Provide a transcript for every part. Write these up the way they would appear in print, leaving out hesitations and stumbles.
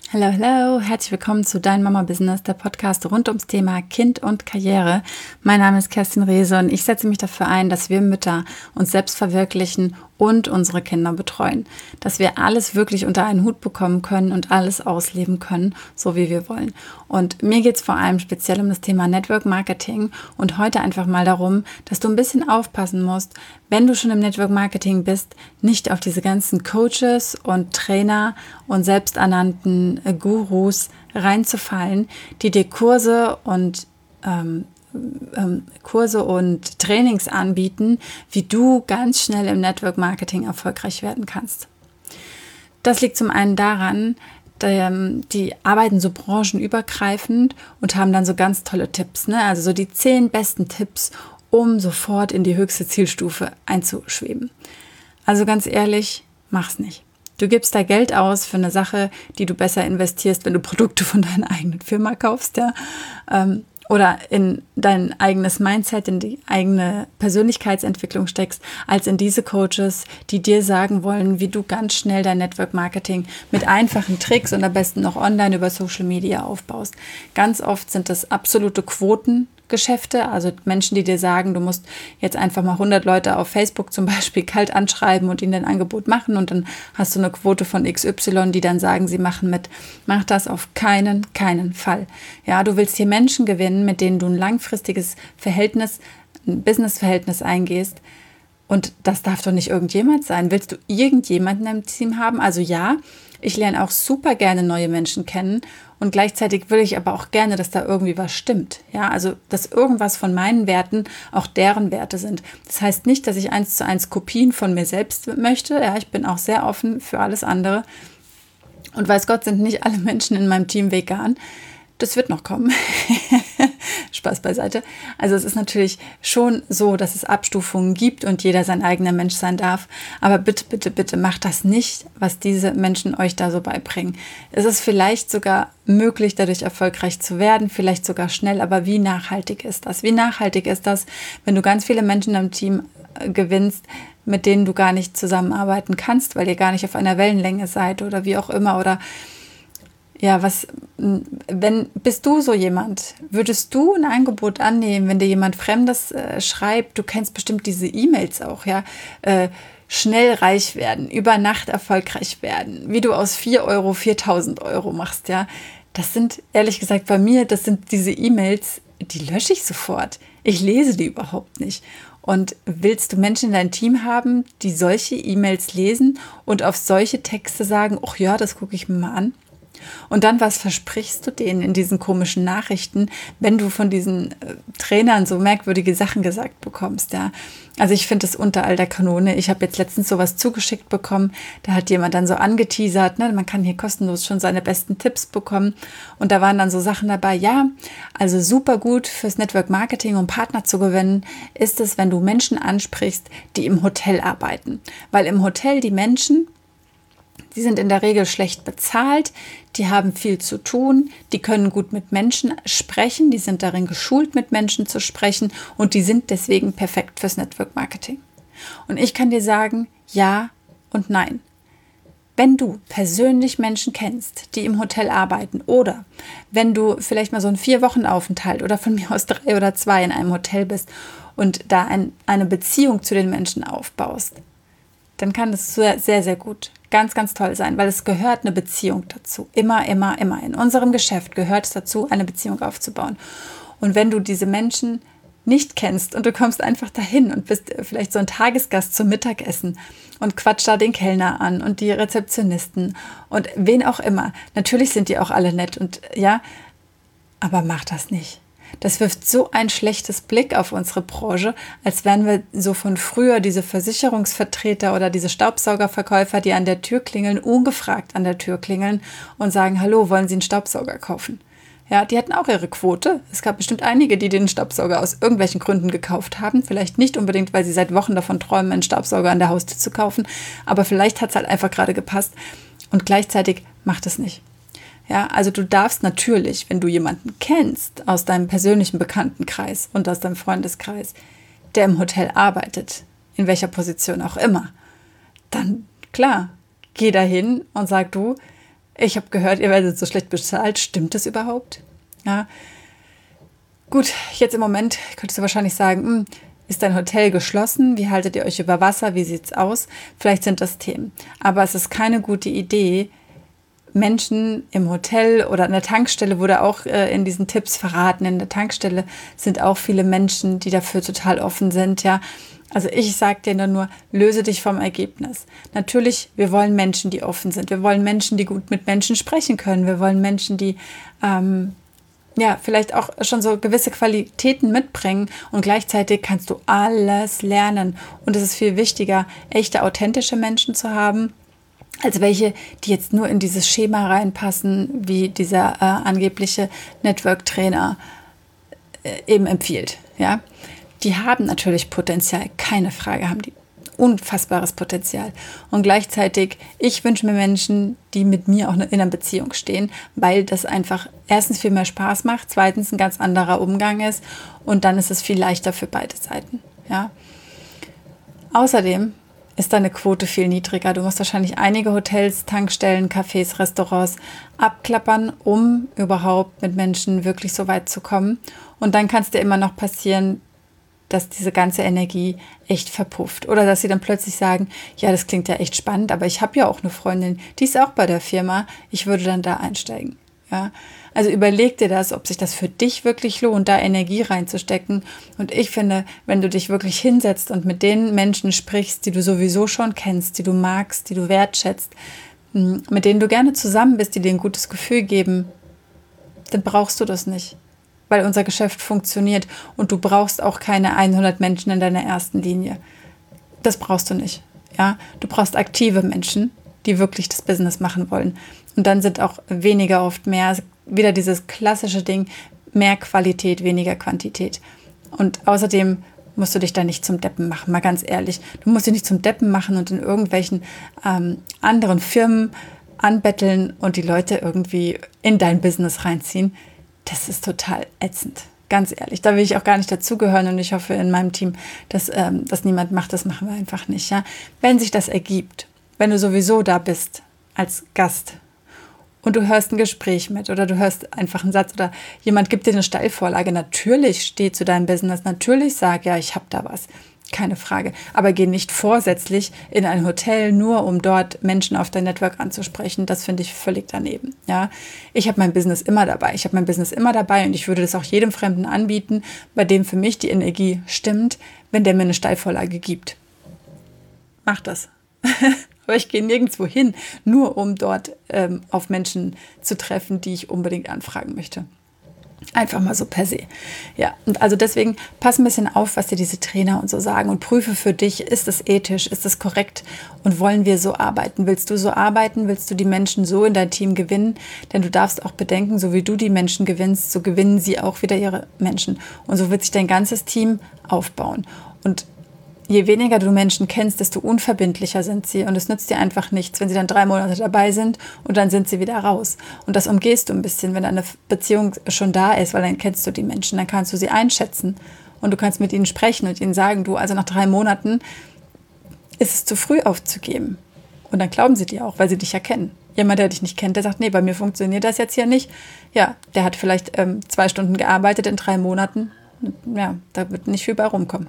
Hallo, hallo, herzlich willkommen zu Dein Mama Business, der Podcast rund ums Thema Kind und Karriere. Mein Name ist Kerstin Rehse und ich setze mich dafür ein, dass wir Mütter uns selbst verwirklichen und unsere Kinder betreuen. Dass wir alles wirklich unter einen Hut bekommen können und alles ausleben können, so wie wir wollen. Und mir geht es vor allem speziell um das Thema Network Marketing und heute einfach mal darum, dass du ein bisschen aufpassen musst, wenn du schon im Network Marketing bist, nicht auf diese ganzen Coaches und Trainer und selbsternannten Gurus reinzufallen, die dir Kurse und Trainings anbieten, wie du ganz schnell im Network Marketing erfolgreich werden kannst. Das liegt zum einen daran, die arbeiten so branchenübergreifend und haben dann so ganz tolle Tipps, ne? Also so die 10 besten Tipps, um sofort in die höchste Zielstufe einzuschweben. Also ganz ehrlich, mach's nicht. Du gibst da Geld aus für eine Sache, die du besser investierst, wenn du Produkte von deiner eigenen Firma kaufst, ja. Oder in dein eigenes Mindset, in die eigene Persönlichkeitsentwicklung steckst, als in diese Coaches, die dir sagen wollen, wie du ganz schnell dein Network Marketing mit einfachen Tricks und am besten noch online über Social Media aufbaust. Ganz oft sind das absolute Quotengeschäfte, also Menschen, die dir sagen, du musst jetzt einfach mal 100 Leute auf Facebook zum Beispiel kalt anschreiben und ihnen ein Angebot machen und dann hast du eine Quote von XY, die dann sagen, sie machen mit. Mach das auf keinen Fall. Ja, du willst hier Menschen gewinnen, mit denen du ein langfristiges Verhältnis, ein Businessverhältnis eingehst. Und das darf doch nicht irgendjemand sein. Willst du irgendjemanden im Team haben? Also ja, ich lerne auch super gerne neue Menschen kennen und gleichzeitig will ich aber auch gerne, dass da irgendwie was stimmt. Ja, also dass irgendwas von meinen Werten auch deren Werte sind. Das heißt nicht, dass ich 1:1 Kopien von mir selbst möchte. Ja, ich bin auch sehr offen für alles andere. Und weiß Gott, sind nicht alle Menschen in meinem Team vegan. Das wird noch kommen. Spaß beiseite. Also es ist natürlich schon so, dass es Abstufungen gibt und jeder sein eigener Mensch sein darf. Aber bitte, bitte, bitte macht das nicht, was diese Menschen euch da so beibringen. Es ist vielleicht sogar möglich, dadurch erfolgreich zu werden, vielleicht sogar schnell. Aber wie nachhaltig ist das? Wie nachhaltig ist das, wenn du ganz viele Menschen im Team gewinnst, mit denen du gar nicht zusammenarbeiten kannst, weil ihr gar nicht auf einer Wellenlänge seid oder wie auch immer oder ja, bist du so jemand? Würdest du ein Angebot annehmen, wenn dir jemand Fremdes schreibt? Du kennst bestimmt diese E-Mails auch, ja? Schnell reich werden, über Nacht erfolgreich werden, wie du aus 4 Euro 4.000 Euro machst, ja? Das sind, ehrlich gesagt, bei mir, das sind diese E-Mails, die lösche ich sofort. Ich lese die überhaupt nicht. Und willst du Menschen in deinem Team haben, die solche E-Mails lesen und auf solche Texte sagen, ach ja, das gucke ich mir mal an? Und dann, was versprichst du denen in diesen komischen Nachrichten, wenn du von diesen Trainern so merkwürdige Sachen gesagt bekommst, ja? Also ich finde es unter all der Kanone. Ich habe jetzt letztens sowas zugeschickt bekommen, da hat jemand dann so angeteasert, ne? Man kann hier kostenlos schon seine besten Tipps bekommen und da waren dann so Sachen dabei, ja, also super gut fürs Network Marketing, um Partner zu gewinnen, ist es, wenn du Menschen ansprichst, die im Hotel arbeiten, weil im Hotel die Menschen, die sind in der Regel schlecht bezahlt, die haben viel zu tun, die können gut mit Menschen sprechen, die sind darin geschult, mit Menschen zu sprechen und die sind deswegen perfekt fürs Network Marketing. Und ich kann dir sagen, ja und nein. Wenn du persönlich Menschen kennst, die im Hotel arbeiten oder wenn du vielleicht mal so einen 4-Wochen-Aufenthalt oder von mir aus 3 oder 2 in einem Hotel bist und da eine Beziehung zu den Menschen aufbaust, dann kann das sehr, sehr, sehr gut, ganz, ganz toll sein, weil es gehört eine Beziehung dazu. Immer, immer, immer. In unserem Geschäft gehört es dazu, eine Beziehung aufzubauen. Und wenn du diese Menschen nicht kennst und du kommst einfach dahin und bist vielleicht so ein Tagesgast zum Mittagessen und quatscht da den Kellner an und die Rezeptionisten und wen auch immer. Natürlich sind die auch alle nett und ja, aber mach das nicht. Das wirft so ein schlechtes Blick auf unsere Branche, als wären wir so von früher diese Versicherungsvertreter oder diese Staubsaugerverkäufer, die an der Tür klingeln, ungefragt an der Tür klingeln und sagen, hallo, wollen Sie einen Staubsauger kaufen? Ja, die hatten auch ihre Quote. Es gab bestimmt einige, die den Staubsauger aus irgendwelchen Gründen gekauft haben. Vielleicht nicht unbedingt, weil sie seit Wochen davon träumen, einen Staubsauger an der Haustür zu kaufen, aber vielleicht hat es halt einfach gerade gepasst und gleichzeitig macht es nicht. Ja, also du darfst natürlich, wenn du jemanden kennst aus deinem persönlichen Bekanntenkreis und aus deinem Freundeskreis, der im Hotel arbeitet, in welcher Position auch immer, dann klar, geh dahin und sag du, Ich habe gehört, ihr werdet so schlecht bezahlt. Stimmt das überhaupt? Ja. Gut, jetzt im Moment könntest du wahrscheinlich sagen, ist dein Hotel geschlossen? Wie haltet ihr euch über Wasser? Wie sieht's aus? Vielleicht sind das Themen. Aber es ist keine gute Idee, Menschen im Hotel oder an der Tankstelle wurde auch in diesen Tipps verraten. In der Tankstelle sind auch viele Menschen, die dafür total offen sind. Ja, also ich sage dir nur, löse dich vom Ergebnis. Natürlich, wir wollen Menschen, die offen sind. Wir wollen Menschen, die gut mit Menschen sprechen können. Wir wollen Menschen, die vielleicht auch schon so gewisse Qualitäten mitbringen und gleichzeitig kannst du alles lernen. Und es ist viel wichtiger, echte, authentische Menschen zu haben, als welche, die jetzt nur in dieses Schema reinpassen, wie dieser angebliche Network-Trainer eben empfiehlt. Ja? Die haben natürlich Potenzial, keine Frage, haben die unfassbares Potenzial. Und gleichzeitig, ich wünsche mir Menschen, die mit mir auch in einer Beziehung stehen, weil das einfach erstens viel mehr Spaß macht, zweitens ein ganz anderer Umgang ist und dann ist es viel leichter für beide Seiten. Ja? Außerdem ist deine Quote viel niedriger. Du musst wahrscheinlich einige Hotels, Tankstellen, Cafés, Restaurants abklappern, um überhaupt mit Menschen wirklich so weit zu kommen. Und dann kann es dir immer noch passieren, dass diese ganze Energie echt verpufft. Oder dass sie dann plötzlich sagen, ja, das klingt ja echt spannend, aber ich habe ja auch eine Freundin, die ist auch bei der Firma, ich würde dann da einsteigen. Ja? Also überleg dir das, ob sich das für dich wirklich lohnt, da Energie reinzustecken. Und ich finde, wenn du dich wirklich hinsetzt und mit den Menschen sprichst, die du sowieso schon kennst, die du magst, die du wertschätzt, mit denen du gerne zusammen bist, die dir ein gutes Gefühl geben, dann brauchst du das nicht. Weil unser Geschäft funktioniert und du brauchst auch keine 100 Menschen in deiner ersten Linie. Das brauchst du nicht. Ja? Du brauchst aktive Menschen, die wirklich das Business machen wollen. Und dann sind auch weniger oft mehr, wieder dieses klassische Ding, mehr Qualität, weniger Quantität. Und außerdem musst du dich da nicht zum Deppen machen, mal ganz ehrlich. Du musst dich nicht zum Deppen machen und in irgendwelchen anderen Firmen anbetteln und die Leute irgendwie in dein Business reinziehen. Das ist total ätzend, ganz ehrlich. Da will ich auch gar nicht dazugehören und ich hoffe in meinem Team, dass niemand macht. Das machen wir einfach nicht. Ja? Wenn sich das ergibt, wenn du sowieso da bist als Gast und du hörst ein Gespräch mit oder du hörst einfach einen Satz oder jemand gibt dir eine Steilvorlage, natürlich steh zu deinem Business, natürlich sag, ja, ich habe da was. Keine Frage. Aber geh nicht vorsätzlich in ein Hotel, nur um dort Menschen auf dein Network anzusprechen. Das finde ich völlig daneben. Ja? Ich habe mein Business immer dabei. Und ich würde das auch jedem Fremden anbieten, bei dem für mich die Energie stimmt, wenn der mir eine Steilvorlage gibt. Mach das. Aber ich gehe nirgendwo hin, nur um dort auf Menschen zu treffen, die ich unbedingt anfragen möchte. Einfach mal so per se. Ja, und also deswegen pass ein bisschen auf, was dir diese Trainer und so sagen und prüfe für dich, ist das ethisch, ist das korrekt und wollen wir so arbeiten? Willst du so arbeiten? Willst du die Menschen so in dein Team gewinnen? Denn du darfst auch bedenken, so wie du die Menschen gewinnst, so gewinnen sie auch wieder ihre Menschen. Und so wird sich dein ganzes Team aufbauen. Und je weniger du Menschen kennst, desto unverbindlicher sind sie. Und es nützt dir einfach nichts, wenn sie dann 3 Monate dabei sind und dann sind sie wieder raus. Und das umgehst du ein bisschen, wenn eine Beziehung schon da ist, weil dann kennst du die Menschen, dann kannst du sie einschätzen. Und du kannst mit ihnen sprechen und ihnen sagen, du, also nach 3 Monaten ist es zu früh aufzugeben. Und dann glauben sie dir auch, weil sie dich ja kennen. Jemand, der dich nicht kennt, der sagt, nee, bei mir funktioniert das jetzt hier nicht. Ja, der hat vielleicht 2 Stunden gearbeitet in 3 Monaten. Ja, da wird nicht viel bei rumkommen.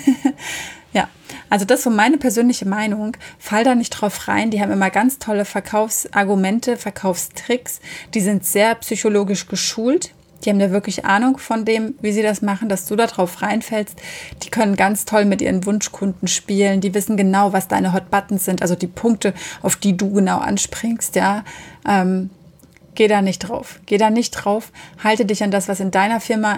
Ja, also das ist so meine persönliche Meinung. Fall da nicht drauf rein. Die haben immer ganz tolle Verkaufsargumente, Verkaufstricks. Die sind sehr psychologisch geschult. Die haben da wirklich Ahnung von dem, wie sie das machen, dass du da drauf reinfällst. Die können ganz toll mit ihren Wunschkunden spielen. Die wissen genau, was deine Hot Buttons sind, also die Punkte, auf die du genau anspringst. Ja, geh da nicht drauf. Halte dich an das, was in deiner Firma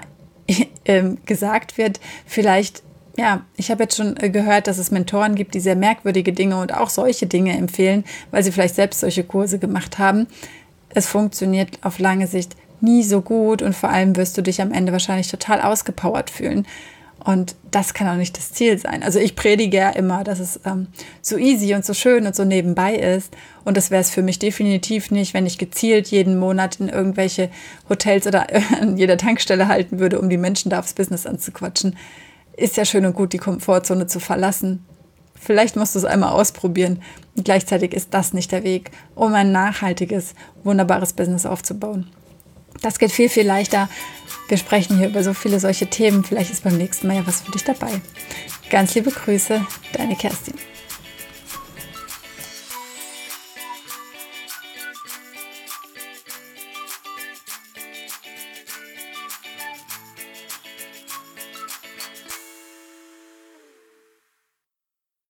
gesagt wird. Vielleicht, ja, ich habe jetzt schon gehört, dass es Mentoren gibt, die sehr merkwürdige Dinge und auch solche Dinge empfehlen, weil sie vielleicht selbst solche Kurse gemacht haben. Es funktioniert auf lange Sicht nie so gut und vor allem wirst du dich am Ende wahrscheinlich total ausgepowert fühlen. Und das kann auch nicht das Ziel sein. Also ich predige ja immer, dass es so easy und so schön und so nebenbei ist. Und das wäre es für mich definitiv nicht, wenn ich gezielt jeden Monat in irgendwelche Hotels oder an jeder Tankstelle halten würde, um die Menschen da aufs Business anzuquatschen. Ist ja schön und gut, die Komfortzone zu verlassen. Vielleicht musst du es einmal ausprobieren. Und gleichzeitig ist das nicht der Weg, um ein nachhaltiges, wunderbares Business aufzubauen. Das geht viel, viel leichter. Wir sprechen hier über so viele solche Themen. Vielleicht ist beim nächsten Mal ja was für dich dabei. Ganz liebe Grüße, deine Kerstin.